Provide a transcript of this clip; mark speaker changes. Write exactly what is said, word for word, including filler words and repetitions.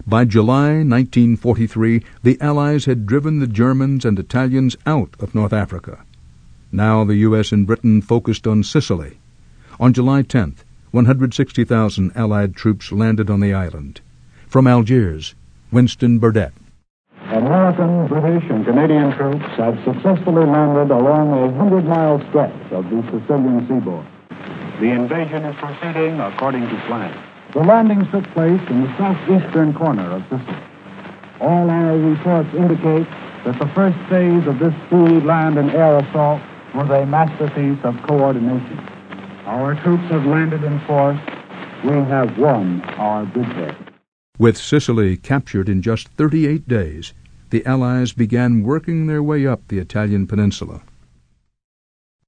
Speaker 1: By July nineteen forty-three, the Allies had driven the Germans and Italians out of North Africa. Now the U S and Britain focused on Sicily. On July tenth, one hundred sixty thousand Allied troops landed on the island. From Algiers, Winston Burdett.
Speaker 2: American, British, and Canadian troops have successfully landed along a hundred-mile stretch of the Sicilian seaboard. The invasion is proceeding according to plan. The landings took place in the southeastern corner of Sicily. All our reports indicate that the first phase of this sea, land, and air assault was a masterpiece of coordination. Our troops have landed in force. We have won our bridgehead.
Speaker 1: With Sicily captured in just thirty-eight days, the Allies began working their way up the Italian peninsula.